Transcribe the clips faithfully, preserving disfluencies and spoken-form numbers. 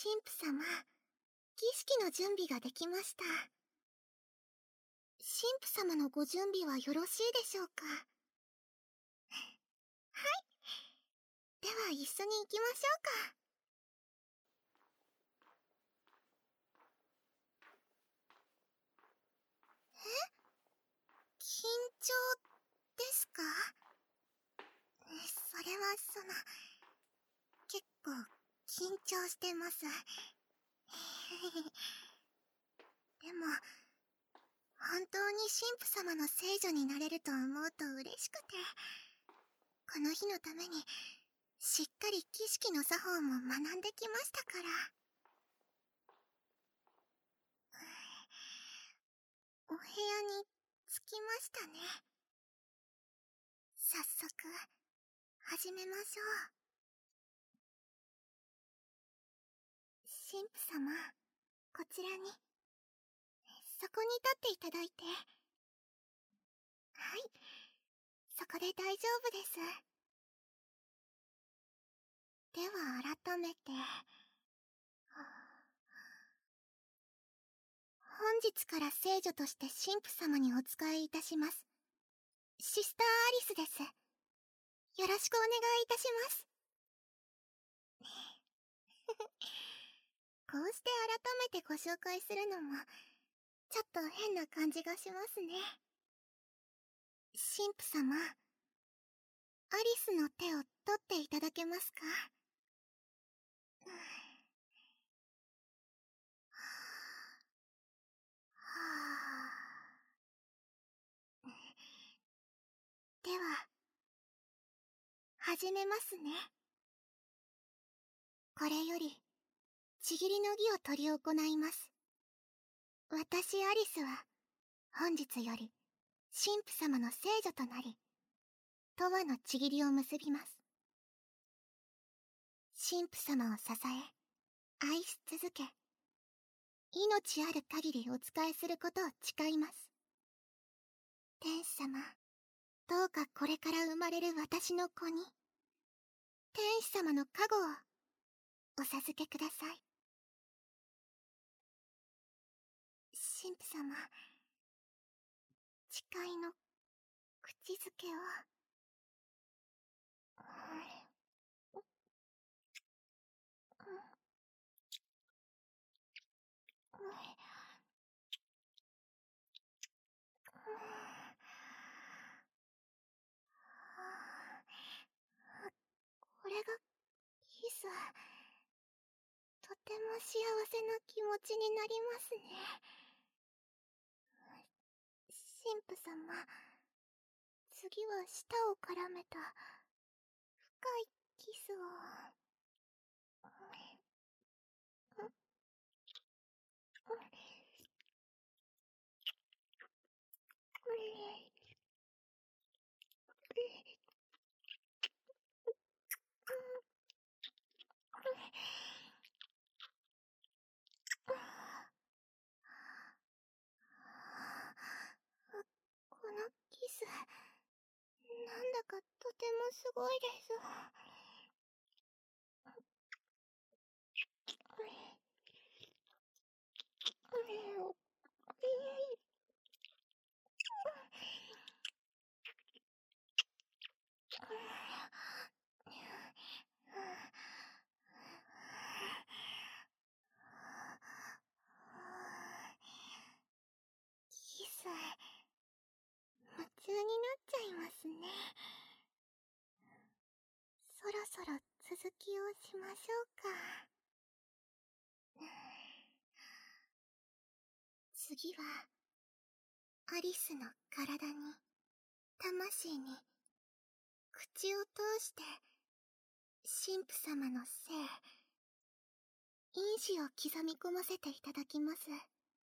神父様、儀式の準備ができました。神父様のご準備はよろしいでしょうか？はい。では一緒に行きましょうか。え？緊張ですか？それはその、結構緊張してます。でも、本当に神父様の聖女になれると思うと嬉しくて、この日のためにしっかり儀式の作法も学んできましたから。お部屋に着きましたね。早速始めましょう。神父様、こちらに、そこに立っていただいて。はい、そこで大丈夫です。では改めて、本日から聖女として神父様にお仕えいたします、シスターアリスです。よろしくお願いいたします。こうして改めてご紹介するのも、ちょっと変な感じがしますね。神父様、アリスの手を取っていただけますか？では、始めますね。これより、ちぎりの儀を執り行います。私アリスは、本日より、神父様の聖女となり、永遠のちぎりを結びます。神父様を支え、愛し続け、命ある限りお仕えすることを誓います。天使様、どうかこれから生まれる私の子に、天使様の加護をお授けください。神父様、誓いの口づけを。これがキス。とても幸せな気持ちになりますね。神父様、次は舌を絡めた深いキスを。このキス、なんだかとてもすごいです。キス、夢中になっちゃいますね。そろそろ続きをしましょうか。次は、アリスの体に、魂に、口を通して、神父様の聖、因子を刻み込ませていただきます。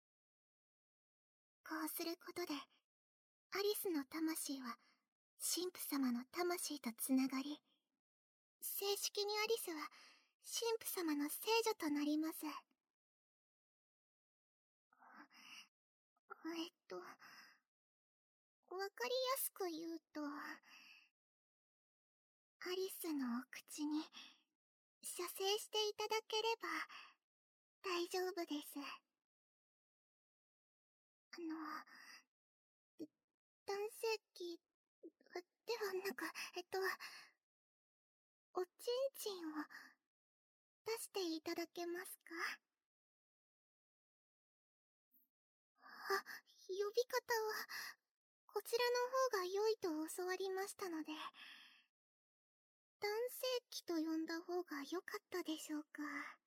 こうすることで、アリスの魂は、神父様の魂とつながり、正式にアリスは、神父様の聖女となります。えっと、わかりやすく言うと、アリスのお口に、射精していただければ、 丈夫です。あの、男性器ではなく、えっと、おちんちんを出していただけますか？あ、呼び方は、こちらの方が良いと教わりましたので、男性器と呼んだ方が良かったでしょうか。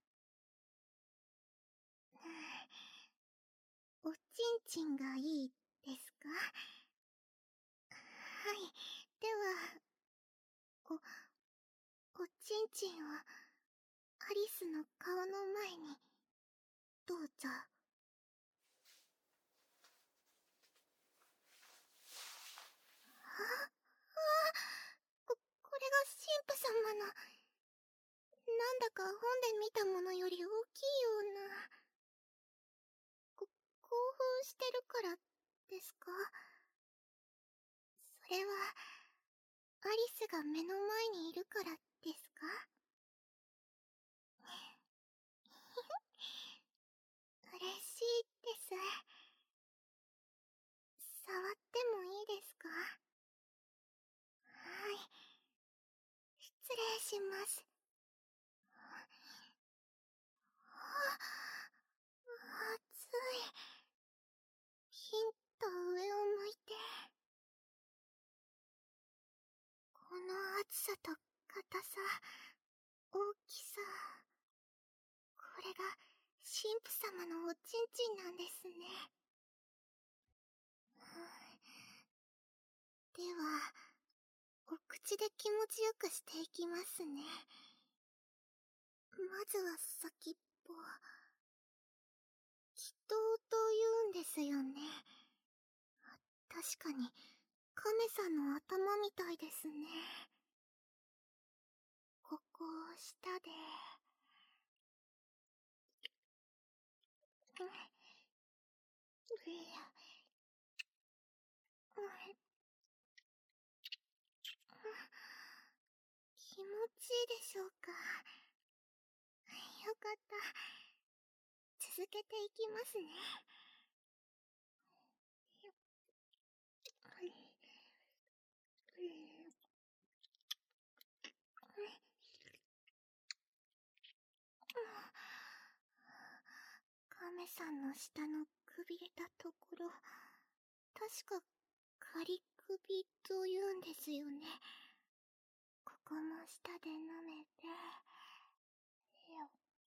おちんちんがいいですか？はい。では、お、おちんちんをアリスの顔の前に、どうぞ。あ、あ、こ、これが神父様の、なんだか本で見たものより大きいような。こ、興奮してるからですか？それは、アリスが目の前にいるからですか？嬉しいです。触ってもいいですか？はい。失礼します。あ、熱い。ヒント上を向いて。この熱さと硬さ、大きさ。これが神父様のおちんちんなんですね。では、お口で気持ちよくしていきますね。まずは先っぽ。祈祷と言うんですよね。確かに、亀さんの頭みたいですね。ここを下で。うん。気持ちいいでしょうか。よかった。続けていきますね。亀さんの下のくびれたところ、確か仮首と言うんですよね。ここも下で舐めて、よっ、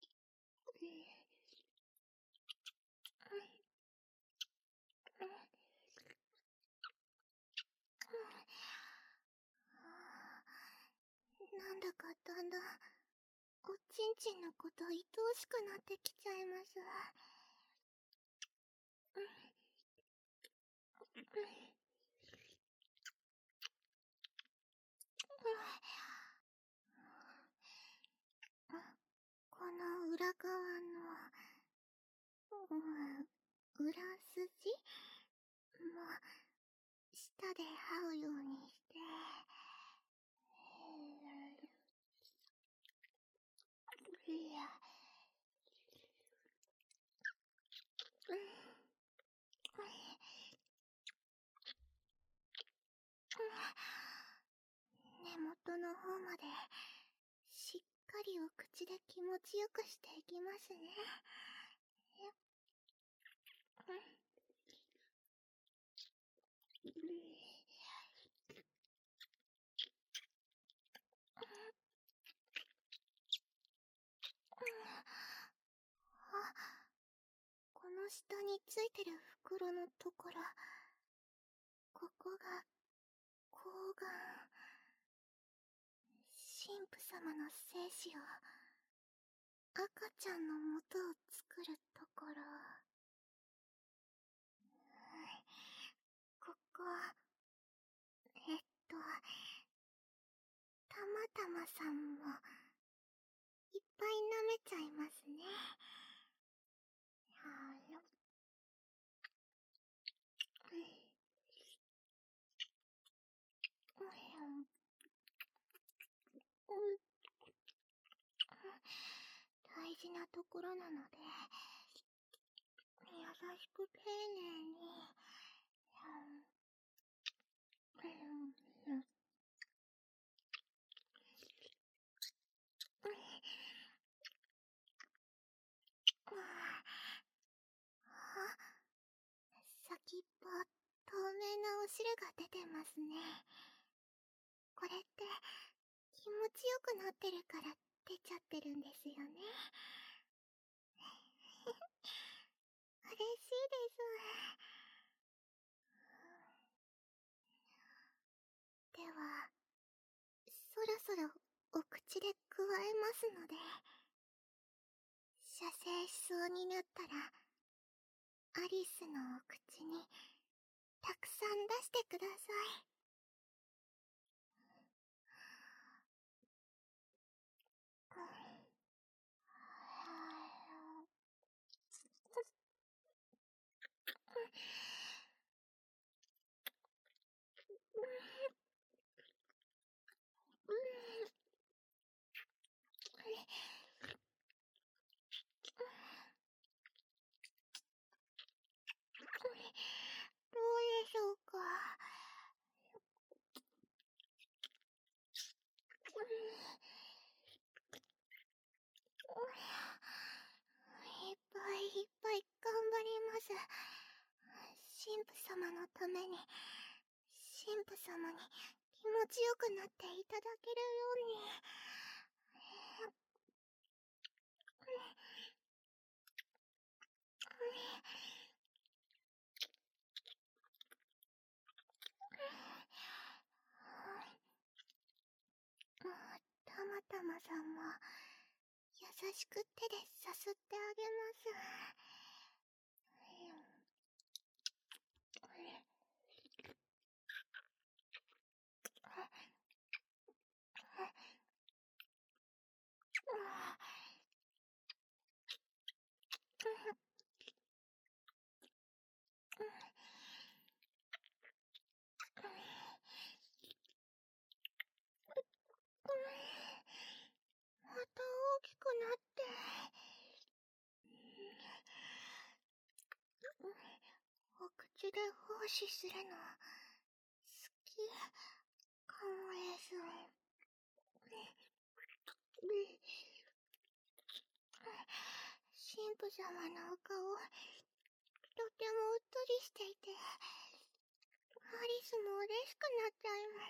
なんだかだんだんおちんちんのこと愛おしくなってきちゃいます。この裏側の、うん、裏筋も舌で這うようにして、いや、根元の方までしっかりお口で気持ちよくしていきますね。あ、この下についてる袋のところ、ここが睾丸、神父様の精子を赤ちゃんの元を作るところ。ここ、えっと、たまたまさんもいっぱい舐めちゃいますね。大事なところなので、 しく丁寧に。先っぽ、透明なお汁が出てますね。これって気持ちよくなってるから出ちゃってるんですよね。嬉しいです。では、そろそろお口で加えますので、射精しそうになったら、アリスのお口にたくさん出してください。どうでしょうか。いっぱいいっぱい頑張ります。神父様のために、神父様に気持ちよくなっていただけるように。たまたまさんも優しく手でさすってあげます。また大きくなって。お口で奉仕するの好きかもです。神父様のお顔、とてもうっとりしていて、アリスも嬉しくなっちゃいます。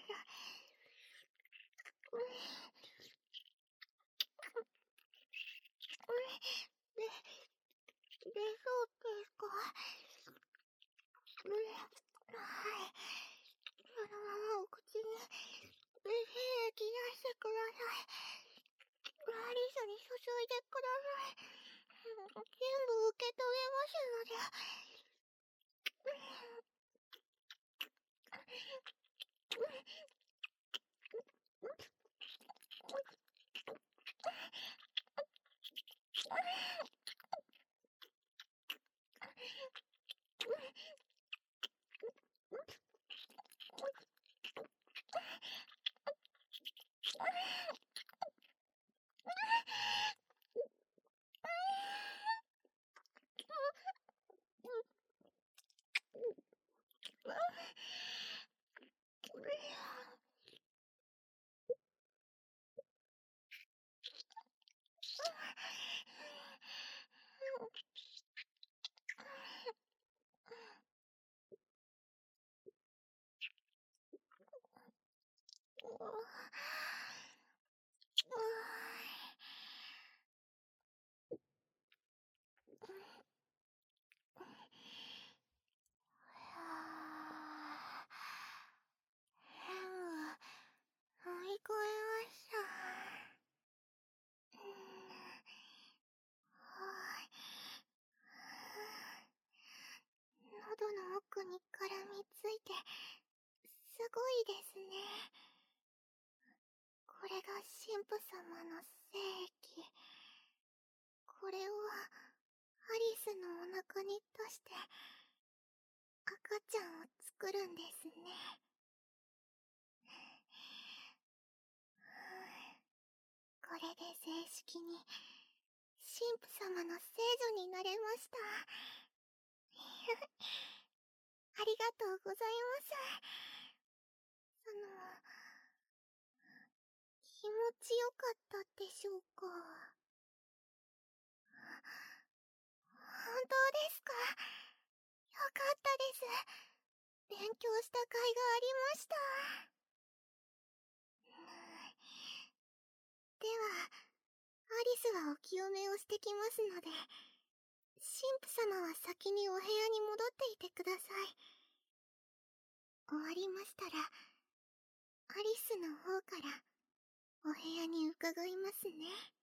で、で、そうですか。はい。そのままお口に精液出してください。アリスに注いでください。全部受け止めますので。乗り越えました。喉の奥に絡みついて、すごいですね。これが神父様の精液。これをアリスのお腹に出して赤ちゃんを作るんですね。これで正式に神父様の聖女になれました。 ありがとうございます。その、気持ちよかったでしょうか。本当ですか。よかったです。勉強した甲斐がありました。では、アリスはお清めをしてきますので、神父様は先にお部屋に戻っていてください。終わりましたら、アリスの方からお部屋に伺いますね。